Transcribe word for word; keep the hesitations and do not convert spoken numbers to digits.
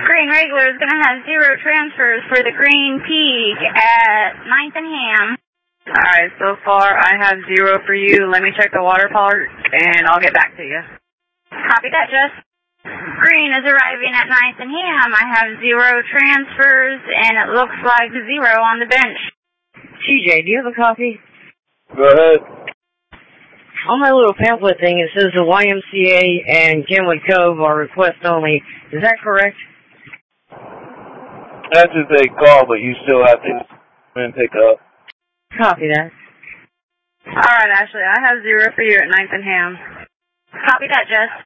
Green Regular is going to have zero transfers for the Green Peak at ninth and Ham. Alright, so far I have zero for you. Let me check the water park, and I'll get back to you. Copy that, Jess. Green is arriving at ninth and Ham. I have zero transfers, and it looks like zero on the bench. T J, do you have a copy? Go ahead. On my little pamphlet thing, it says the Y M C A and Kenwood Cove are request only. Is that correct? That's if they call, but you still have to come and pick up. Copy that. Alright, Ashley, I have zero for you at ninth and Ham. Copy that, Jess.